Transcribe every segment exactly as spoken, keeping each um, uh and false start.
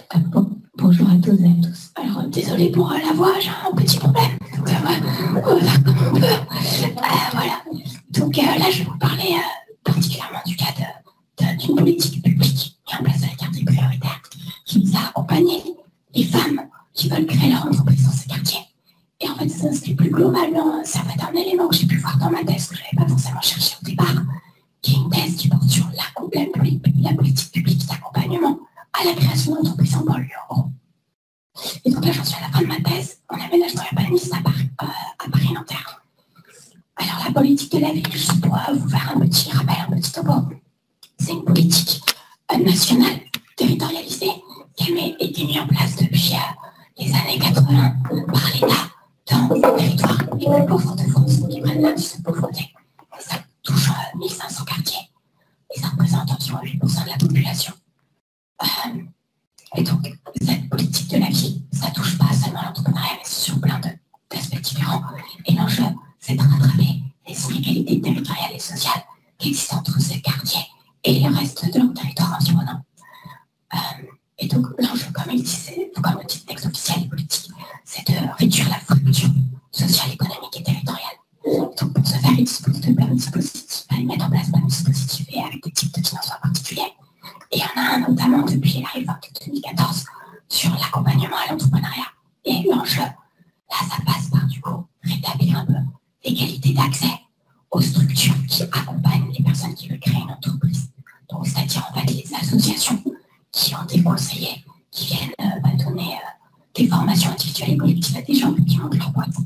Euh, bon, bonjour à toutes et à tous. Alors, euh, désolé pour euh, la voix, j'ai un petit problème. Donc, euh, ouais, on va faire comme on peut. Euh, voilà. Donc euh, là, je vais vous parler euh, particulièrement du cas de- de- d'une politique publique mise en place à la quartier prioritaire qui vise à accompagner les femmes qui veulent créer leur entreprise dans ce quartier. Et en fait, ça s'inscrit plus globalement, ça va être un élément que j'ai pu voir dans ma thèse que je n'avais pas forcément cherché au départ, qui est une thèse qui porte sur la, la, la politique publique d'accompagnement à la création d'entreprises en banlieue, en gros. Et donc là, j'en suis à la fin de ma thèse en aménagement urbaniste à Paris, euh, à Paris-Nanterre. Alors, la politique de la ville, juste pour euh, vous faire un petit rappel, un petit topo, c'est une politique euh, nationale, territorialisée, qui a été mise en place depuis euh, les années quatre-vingts par l'État dans les territoires les plus pauvres de France, qui prennent l'indice de pauvreté. Et ça touche euh, mille cinq cents quartiers. Et ça représente environ huit pour cent de la population. Euh, et donc, cette politique de la ville, ça touche pas seulement l'entrepreneuriat, mais sur plein d'aspects différents. Et l'enjeu, c'est de rattraper les inégalités territoriales et sociales qui existent entre ces quartiers et le reste de leur territoire environnant. Euh, et donc, l'enjeu, comme il disait, comme le dit le texte officiel et politique, c'est de réduire la fracture sociale, économique et territoriale. Donc, pour ce faire, il dispose de plein de dispositifs, ils mettent en place plein de dispositifs et avec des types de financement particuliers. Et il y en a un notamment depuis la réforme de deux mille quatorze sur l'accompagnement à l'entrepreneuriat. Et l'enjeu, là, ça passe par du coup rétablir un peu l'égalité d'accès aux structures qui accompagnent les personnes qui veulent créer une entreprise. Donc, c'est-à-dire en fait les associations qui ont des conseillers qui viennent euh, bah, donner euh, des formations individuelles et collectives à des gens qui montent leur boîte.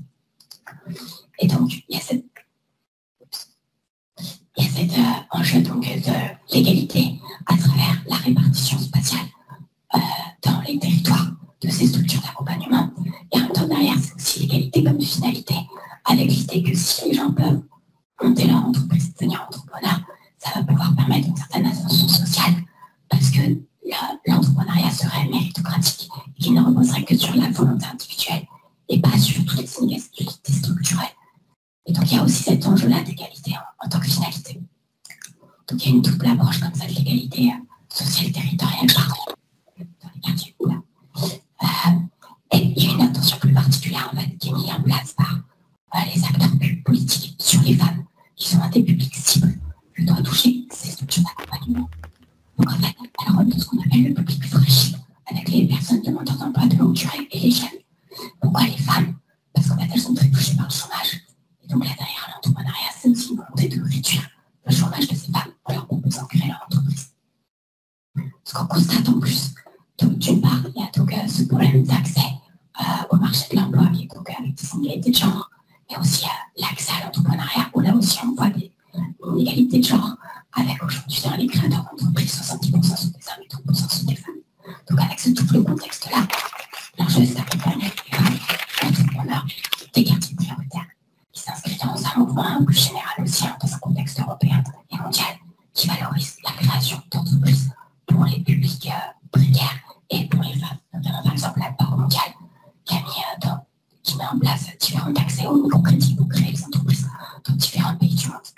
Et donc, il y a cette Il y a cet euh, enjeu donc, de l'égalité à travers la répartition spatiale euh, dans les territoires de ces structures d'accompagnement. Et en même temps, derrière, c'est aussi l'égalité comme finalité, avec l'idée que si les gens peuvent monter leur entreprise, devenir entrepreneur, ça va pouvoir permettre une certaine ascension sociale, parce que l'entrepreneuriat serait méritocratique et qu'il ne reposerait que sur la volonté individuelle et pas sur toutes les inégalités structurelles. Et donc, il y a aussi cet enjeu-là d'égalité en, en tant que finalité. Donc, il y a une double approche comme ça de l'égalité euh, sociale et territoriale, pardon, dans les quartiers. Là. Euh, et il y a une attention plus particulière, en fait, qui est mise en place par euh, les acteurs politiques sur les femmes, qui sont un des publics cibles que doit toucher ces structures d'accompagnement. Donc, en fait, elles remontent ce qu'on appelle le public fragile, avec les personnes demandeurs d'emploi de longue durée et les jeunes. Pourquoi les femmes? Parce qu'en fait, elles sont très touchées par le chômage. Donc là, derrière l'entrepreneuriat, c'est aussi une volonté de réduire le chômage de ces femmes en leur proposant de créer leur entreprise. Ce qu'on constate en plus, donc d'une part, il y a donc euh, ce problème d'accès euh, au marché de l'emploi, qui est donc avec des inégalités de genre, mais aussi euh, l'accès à l'entrepreneuriat, où là aussi on voit des inégalités de genre, avec aujourd'hui dans les créateurs d'entreprises, soixante-dix pour cent sont des hommes et trente pour cent sont des femmes. Donc avec ce double contexte-là, l'enjeu c'est d'accompagner les femmes entrepreneurs des quartiers prioritaires, qui s'inscrit dans un mouvement plus général aussi, hein, dans un contexte européen et mondial, qui valorise la création d'entreprises pour les publics euh, précaires et pour les femmes. Notamment, par exemple, la Banque mondiale qui, a mis, euh, dans, qui met en place différents accès au microcrédit pour créer les entreprises dans différents pays du monde.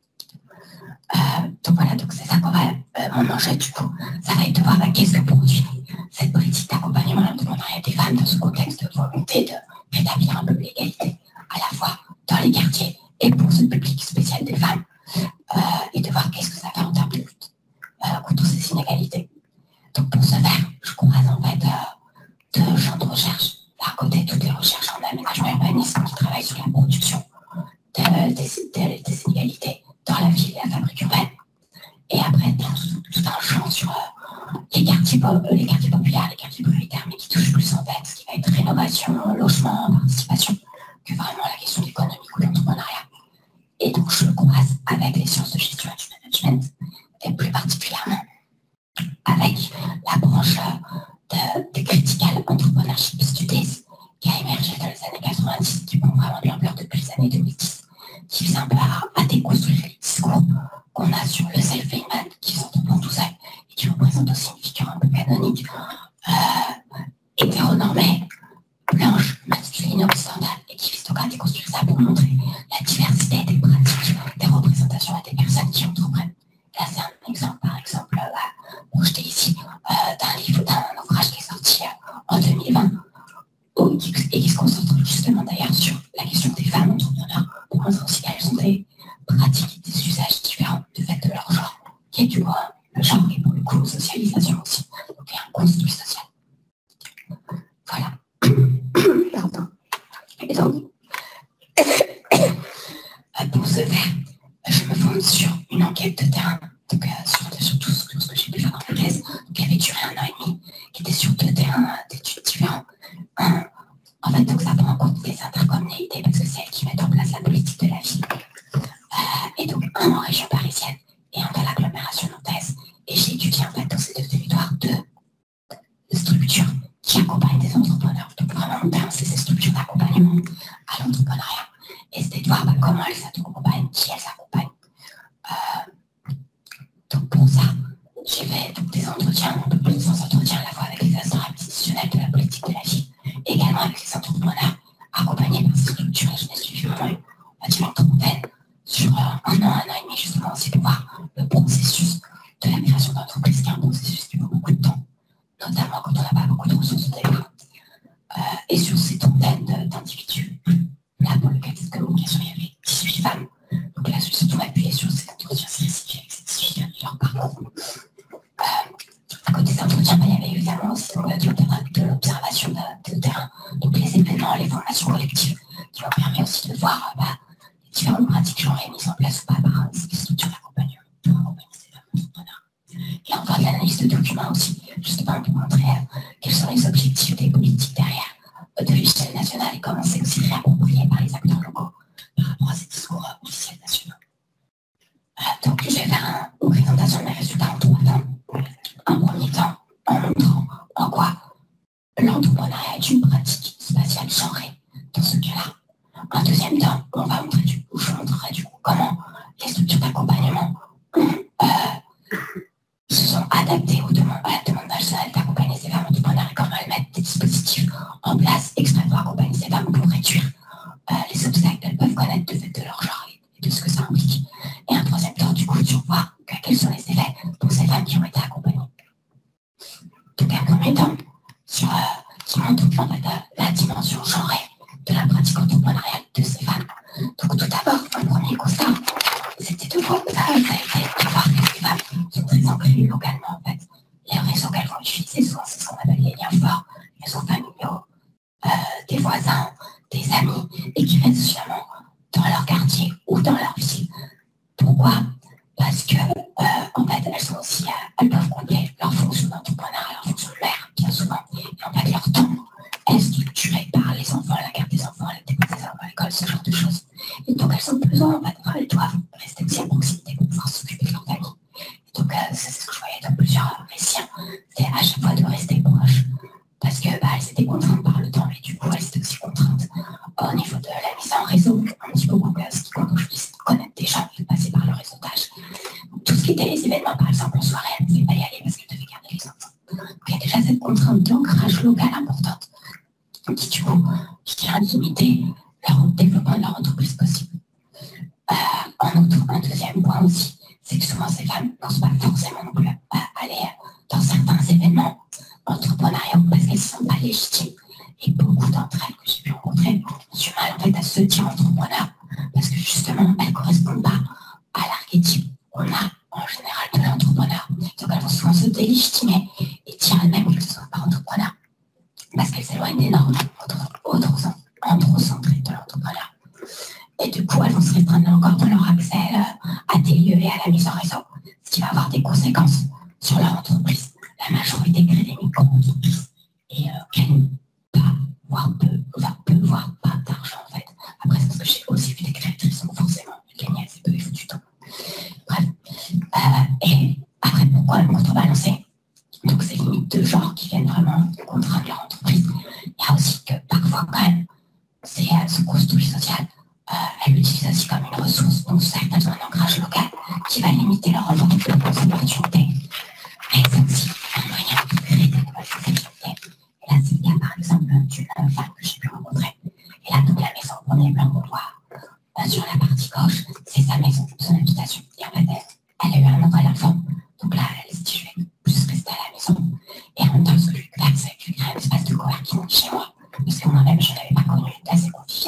Euh, donc voilà, donc c'est ça qu'on va, euh, mon enjeu du coup, ça va être de voir bah, qu'est-ce que produit cette politique d'accompagnement à l'entrepreneuriat des femmes dans ce contexte de volonté de rétablir un peu l'égalité, à la fois dans les quartiers et pour ce public spécial des femmes, euh, et de voir qu'est-ce que ça fait en termes de lutte euh, contre ces inégalités. Donc pour ce faire, je croise en fait euh, deux champs de recherche. D'un côté, toutes les recherches en aménagement urbanisme qui travaillent sur la production de, des, des, des inégalités dans la ville et la fabrique urbaine. Et après, tout, tout un champ sur euh, les, quartiers, euh, les quartiers populaires, les quartiers prioritaires, mais qui touche plus en fait ce qui va être rénovation, logement, participation, que vraiment la question de l'économie ou de l'entrepreneuriat. Et donc, je croise avec les sciences de gestion et du management, et plus particulièrement avec la branche de, de Critical Entrepreneurship Studies, qui a émergé dans les années quatre-vingt-dix, qui prend vraiment de l'ampleur depuis les années deux mille dix, qui vise un peu à, à déconstruire les discours qu'on a sur le self-made man, qui s'entreprend tout seul, et qui représente aussi une figure un peu canonique, euh, hétéronormée, blanche, masculine, horizontale, et qui vise donc à déconstruire ça pour montrer la diversité des pratiques, des représentations et des personnes qui entreprennent. Là, c'est un exemple, par exemple, euh, projeté ici, euh, d'un livre, d'un ouvrage qui est sorti d'ailleurs sur la question des femmes entrepreneurs pour montrer aussi qu'elles ont des pratiques, des usages différents du fait de leur genre, qui est du coup le genre et pour le coup socialisation aussi. Donc il y a un construit social. Voilà. Pardon. Et donc, pour ce faire, je me fonde sur une enquête de terrain, donc euh, sur, sur tout ce, ce que j'ai pu faire dans ma thèse, qui avait duré un an et demi, qui était sur deux terrains d'études différents. Un, en fait, donc ça prend en compte les intercommunalités, parce que c'est elles qui mettent en place la politique de la ville. Euh, et donc, un en région parisienne et un dans l'agglomération nantaise. Et j'ai étudié en fait dans ces deux territoires deux de structures qui accompagnent des entrepreneurs. Donc vraiment, mon terme, c'est ces structures d'accompagnement à l'entrepreneuriat. Et c'était de voir bah, comment elles s'accompagnent, qui elles accompagnent. Euh, donc pour ça, j'ai fait donc, des entretiens, un peu plus de cent entretiens à la fois avec les acteurs institutionnels de la politique de la ville, et également avec les entrepreneurs accompagnés par ces structures. Et je n'ai suivi vraiment une, on va dire, une trentaine sur euh, un an, un an et demi, justement, aussi pour voir le processus de la création d'entreprise, qui est un processus qui prend beaucoup de temps, notamment quand on n'a pas beaucoup de ressources au départ. Euh, et sur ces trentaines d'individus, là, pour le cas de cette communication, il y avait dix-huit femmes. Donc là, je suis surtout appuyée sur ces entretiens spécifiques avec ces dix-huit femmes et leur parcours. Euh, à côté des entretiens, bah, il y avait évidemment aussi donc, de l'observation de, de terrain, donc les événements, les formations collectives, qui m'ont permis aussi de voir euh, bah, les différentes pratiques qui ont été mises en place ou pas par euh, ces structures d'accompagnement pour accompagner ces femmes entrepreneurs. Et enfin, de l'analyse de documents aussi, justement pour montrer euh, quels sont les objectifs des politiques derrière euh, de l'échelle nationale et comment c'est aussi réapproprié par les acteurs locaux par rapport à ces discours euh, officiels nationaux. Euh, donc, je vais faire un, une présentation de mes résultats en trois temps. Un premier temps, en montrant en quoi l'entrepreneuriat est une pratique spatiale genrée dans ce cas-là. Un deuxième temps, on va montrer du coup, je montrerai du coup comment les structures d'accompagnement euh, se sont adaptées aux demandes, à la demande nationale d'accompagner ces femmes entrepreneurs et comment elles mettent des dispositifs en place exprès pour accompagner ces femmes pour réduire euh, les obstacles qu'elles peuvent connaître de fait de leur genre et de ce que ça implique. Et un troisième temps, du coup, sur voir quels sont les effets pour ces femmes qui ont été accompagnées. Donc, un premier temps, sur, euh, qui montre en fait, la dimension genrée de la pratique entrepreneuriale de ces femmes. Donc, tout d'abord, un premier constat, c'était de voir, ça a été de voir que ces femmes sont très ancrées localement, en fait. Les réseaux qu'elles vont utiliser, souvent, c'est ce qu'on appelle les liens forts, les réseaux familiaux, euh, des voisins, des amis, et qui restent finalement dans leur quartier ou dans leur ville. Pourquoi ? Parce que, euh, en fait, elles sont aussi, euh, elles peuvent combler leur fonction d'entrepreneur, leur fonction de mère, bien souvent. Et en fait, leur temps est structuré par les enfants, la garde des enfants, la dépose des enfants à l'école, ce genre de choses. Et donc, elles ont besoin, en fait, elles doivent rester aussi à proximité pour pouvoir s'occuper de leur famille. Et donc, euh, c'est ce que je voyais dans plusieurs récits. C'est à chaque fois de rester proche. Parce que, bah, elles étaient contraintes par le temps, et du coup, elles étaient aussi contraintes au niveau de la mise en réseau. Un petit peu beaucoup, ce qui compte aujourd'hui, c'est de connaître des gens et de passer par le réseautage. Donc, tout ce qui était les événements, par exemple, en soirée, elles ne pouvaient pas y aller parce qu'elles devaient garder les enfants. Donc, il y a déjà cette contrainte d'ancrage local importante qui, du coup, qui vient limiter leur développement de leur entreprise possible. Euh, en outre, un deuxième point aussi, c'est que souvent ces femmes n'osent pas forcément non plus aller dans certains événements entrepreneuriaux parce qu'elles ne sont pas légitimes. Et beaucoup d'entre elles que j'ai pu rencontrer ont du mal en fait à se dire entrepreneur parce que justement elles ne correspondent pas à l'archétype qu'on a en général de l'entrepreneur. Donc elles vont souvent se délégitimer et dire elles-mêmes qu'elles ne sont pas entrepreneurs parce qu'elles s'éloignent des normes androcentrées de l'entrepreneur. Et du coup elles vont se restreindre encore dans leur accès à des lieux et à la mise en réseau, ce qui va avoir des conséquences sur leur entreprise. La majorité crée des micro-entreprises et euh, gagnent pas, voire peu, enfin peu, voire pas d'argent en fait. Après, c'est parce que j'ai aussi vu des créatrices donc forcément gagner assez peu, il faut du temps. Bref. Euh, et après, pourquoi le contrebalancer ? Donc, ces limites de genre qui viennent vraiment contraindre leur entreprise. Il y a aussi que parfois, quand même, c'est euh, ce construit social, euh, elle l'utilise aussi comme une ressource. Donc, certes, elles ont un ancrage local qui va limiter leur opportunité. Mais c'est aussi un moyen de créer des nouvelles opportunités. Et là, c'est le cas, par exemple, d'une femme que j'ai pu rencontrer. Et là, donc, la maison, on est blanc, on voit euh, sur la partie gauche, c'est sa maison, son habitation. Et en fait, elle, elle a eu un nouvel enfant. Donc là, elle s'est dit, je vais plus rester à la maison. Et en même temps, ce que je vais faire, c'est que je vais créer un espace de coworking chez moi. Parce que moi-même, je n'avais pas connu d'assez convivial.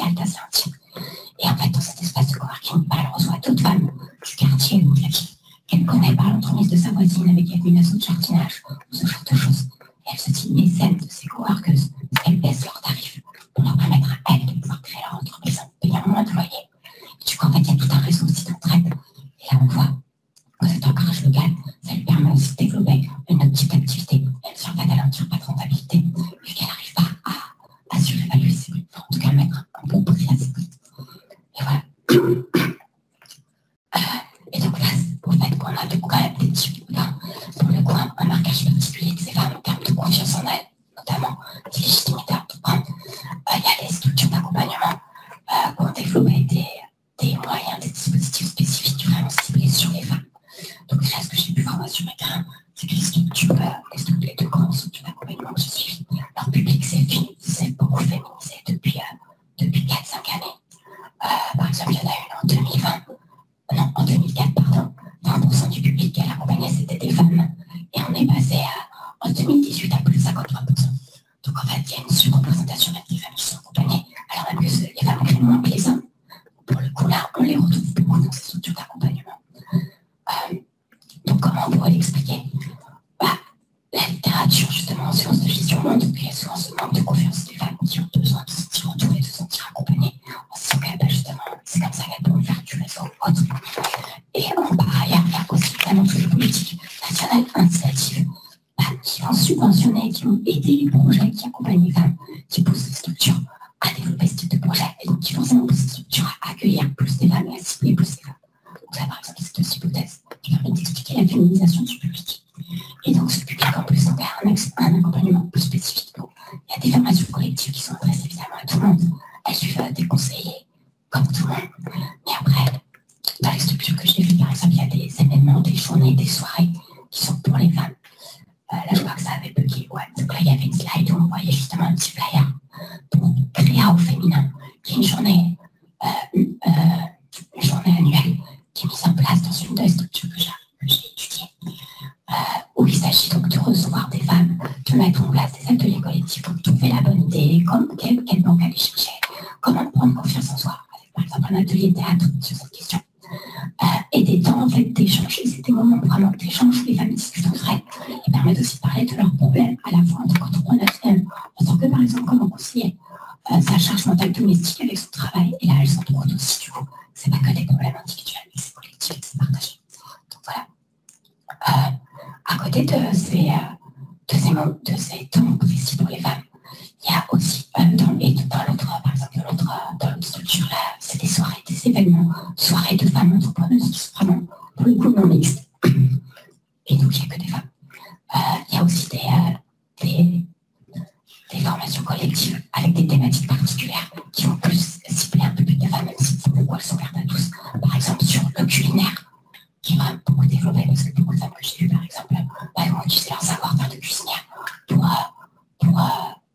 et donc là, au fait qu'on a quand même des types, là, pour le coup, un, un marquage particulier de ces femmes en termes de confiance en elles, notamment de légitimité à tout prendre. Euh, il y a les structures d'accompagnement euh, qui ont développé des, des moyens, des dispositifs spécifiques vraiment ciblés sur les femmes. Donc là, ce que j'ai pu voir sur le terrain, c'est que les structures, euh, les, structures, les deux grandes structures d'accompagnement que je suis, leur public s'est beaucoup féminisé depuis, euh, depuis quatre cinq années. Euh, par exemple, il y en a une en deux mille vingt, non, en deux mille quatre, pardon, vingt pour cent du public qu'elle accompagnait, c'était des femmes. Et on est passé à, en deux mille dix-huit à plus de cinquante-trois pour cent. Donc en fait, il y a une surreprésentation des femmes qui sont accompagnées, alors même que les femmes crient moins que les hommes. Pour le coup, là, on les retrouve beaucoup dans ces structures d'accompagnement. Euh, donc comment on pourrait l'expliquer? Bah, la littérature, justement, en sciences de gestion montre qu'il y a souvent ce manque de confiance des femmes qui ont besoin de se sentir entourées, de se sentir accompagnées, en se disant que, bah, justement, c'est comme ça qu'elles pourront faire du réseau ou autre. Et en par ailleurs, il y a aussi évidemment toutes les politiques nationales incitatives bah, qui vont subventionner, qui vont aider les projets qui accompagnent les femmes, qui poussent les structures à développer ce type de projet, et donc qui forcément poussent les structures à accueillir plus des femmes et à cibler plus des femmes. Donc ça, par exemple, c'est deux hypothèses qui permettent d'expliquer la féminisation du public. Et donc ce public, en plus, donc, a un, un accompagnement plus spécifique. Donc, il y a des formations collectives qui sont adressées évidemment à tout le monde. Elles suivent des conseillers, comme tout le monde. Mais après, dans les structures que j'ai vues, par exemple, il y a des événements, des journées, des soirées qui sont pour les femmes. Euh, là, je crois que ça avait bugué. Ouais. Donc là, il y avait une slide où on voyait justement un petit flyer pour Créa au féminin, qui est une journée, euh, euh, une journée annuelle qui est mise en place dans une des structures que j'ai étudiées, euh, où il s'agit donc de recevoir des femmes, de mettre en place des ateliers collectifs pour trouver la bonne idée, comme, quelle, quelle banque aller chercher, comment prendre confiance en soi, avec par exemple un atelier théâtre sur cette question. Euh, et des temps en fait d'échange, et c'est des moments vraiment d'échange où les femmes discutent entre elles et permettent aussi de parler de leurs problèmes à la fois en tant qu'entrepreneur, en tant que par exemple comme conseiller, euh, sa charge mentale domestique avec son travail, et là elles s'en trouvent aussi du coup, c'est pas que des problèmes individuels, mais c'est collectif et c'est partagé. Donc voilà. Euh, à côté de ces, euh, de ces, de ces temps précis pour les femmes, il y a aussi euh, dans, et dans l'autre, par exemple, dans l'autre, dans l'autre structure là, c'est des soirées, des événements, soirées de femmes entrepreneuses qui sont vraiment pour le coup non mixtes. Et donc il n'y a que des femmes. Euh, il y a aussi des, euh, des, des formations collectives avec des thématiques particulières qui vont plus cibler un public de femmes, même si pour le coup elles sont ouvertes à tous. Par exemple sur le culinaire, qui est vraiment beaucoup développé, parce que beaucoup de femmes que j'ai vues, par exemple, bah, elles vont utiliser leur savoir-faire de cuisinière pour, euh, pour euh,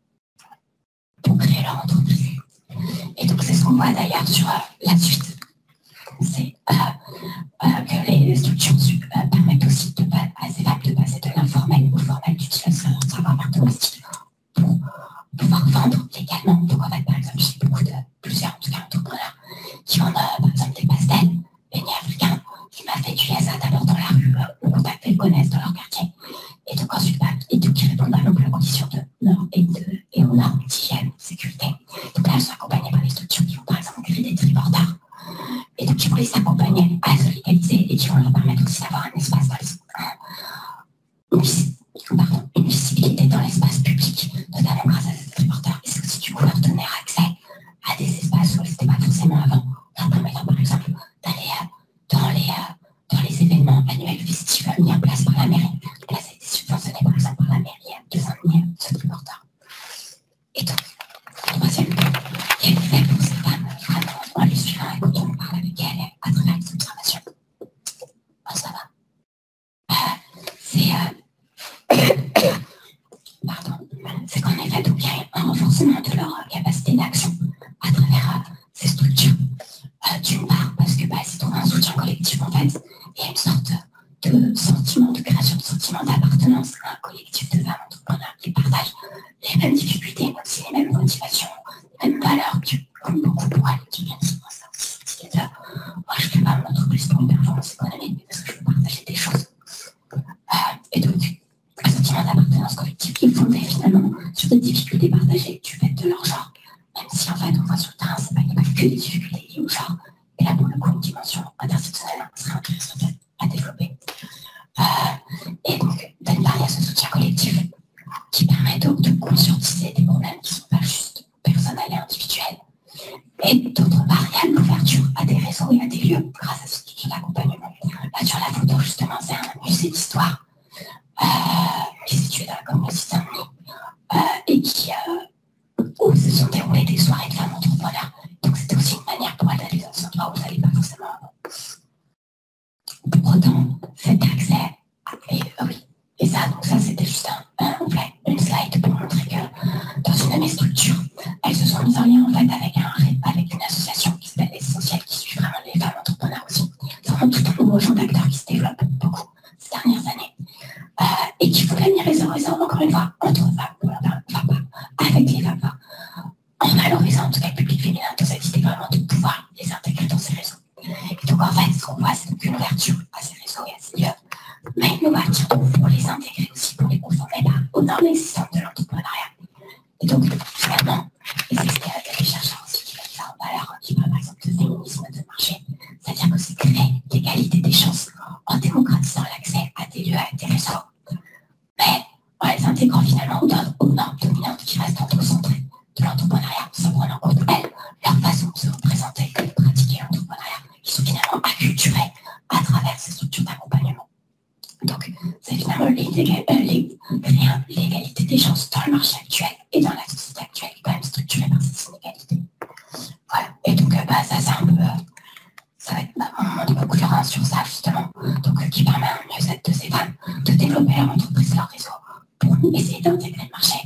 pour créer leur entreprise. Et donc c'est ce qu'on voit d'ailleurs sur euh, la suite. C'est euh, euh, que les structures euh, permettent aussi de, à ces femmes de passer de l'informel au formel, d'utiliser leur savoir-faire domestique pour pouvoir vendre légalement. Donc en fait, par exemple, j'ai beaucoup de plusieurs en tout cas, entrepreneurs qui vendent euh, par exemple des pastels, beignets africains, qui m'a fait du S A d'abord dans la rue, euh, au contact qu'elles connaissent dans leur quartier. Et donc ensuite, bah, et donc qui répondent à la condition de normes et, de, et aux normes d'hygiène, sécurité. Donc là, elles sont accompagnées par les structures qui vont par exemple créer des triporteurs. Et donc qui vont les accompagner à se légaliser et qui vont leur permettre aussi d'avoir un espace dans les, un, pardon, une visibilité dans l'espace public, notamment grâce à ces triporteurs. Et c'est aussi du coup leur donner accès à des espaces où elles n'étaient pas forcément avant, leur permettant par exemple d'aller euh, dans, les, euh, dans les événements annuels festifs mis en place par la mairie. Là, ça a été subventionné par exemple par la mairie de Saint-Denis, ce triporteur. Et donc, troisième point, il y a l'effet pour ces femmes, vraiment, en les suivant et quand on parle avec elles à travers les observations. Bon, ça va. Euh, c'est, euh, pardon, c'est qu'en effet, donc, il y a un renforcement de leur euh, capacité d'action à travers euh, ces structures. Euh, D'une part, parce que bah, c'est trouver un soutien collectif, en fait, et une sorte de sentiment, de création de sentiment d'appartenance à un collectif de femmes entrepreneurs qui partagent les mêmes difficultés, mais aussi les mêmes motivations, les mêmes valeurs qui comptent beaucoup pour elles, qui viennent souvent ça aussi, cette idée de moi je ne fais pas mon entreprise pour une performance économique, mais parce que je veux partager des choses. Euh, et donc, un sentiment d'appartenance collective qui est fondé finalement sur des difficultés partagées du fait de leur genre, même si en fait on voit sur le terrain, il n'y a pas que des difficultés liées au genre, et là pour le coup une dimension intersectionnelle serait intéressante à développer. Euh, et donc, d'une part, il y a ce soutien collectif qui permet donc de conscientiser des problèmes qui ne sont pas juste personnels et individuels. Et d'autre part, il y a l'ouverture à des réseaux réseaux et à des lieux grâce à ce structure d'accompagnement. Là, sur la photo, justement, c'est un musée d'histoire euh, qui est situé dans la commune de Saint-Denis euh, et qui, euh, où se sont déroulées des soirées de femmes entrepreneurs. Donc, c'était aussi une manière pour elles d'aller dans un endroit où vous n'allez pas forcément. Pour autant, cet accès, et, ah oui, et ça, donc ça, c'était juste un, un, une slide pour montrer que dans une de mes structures, elles se sont mises en lien en fait avec, un, avec une association qui s'appelle Essentiel, qui suit vraiment les femmes entrepreneurs aussi. C'est vraiment tout un nouveau genre d'acteurs qui se développe beaucoup ces dernières années euh, et qui voulait venir les réseaux, encore une fois, entre femmes, enfin pas avec les femmes, en valorisant en tout cas le public féminin, dans cette idée vraiment de pouvoir les intégrer dans ces réseaux. Et donc en fait, ce qu'on voit, c'est donc une ouverture à ces réseaux et à ces lieux, mais une ouverture pour les intégrer aussi, pour les conformer aux normes existantes de l'entrepreneuriat. Et donc, finalement, et c'est ce qu'il y a des chercheurs aussi qui mettent ça en valeur, qui parlent par exemple de féminisme de marché, c'est-à-dire que c'est créer l'égalité des chances en démocratisant l'accès à des lieux, à des réseaux, mais en les intégrant finalement aux normes dominantes qui restent anthrocentrées de l'entrepreneuriat, sans prendre en compte, elles, leur façon de se représenter et de pratiquer l'entrepreneuriat, qui sont finalement acculturées à travers ces structures d'accompagnement. Donc, c'est finalement l'égalité des chances dans le marché actuel et dans la société actuelle, qui est quand même structurée par ces inégalités. Voilà. Et donc, bah, ça, c'est un peu. Euh, ça va être bah, un moment de concurrence sur ça, justement. Donc, euh, qui permet à un mieux-être de ces femmes de développer leur entreprise, leur réseau, pour essayer d'intégrer le marché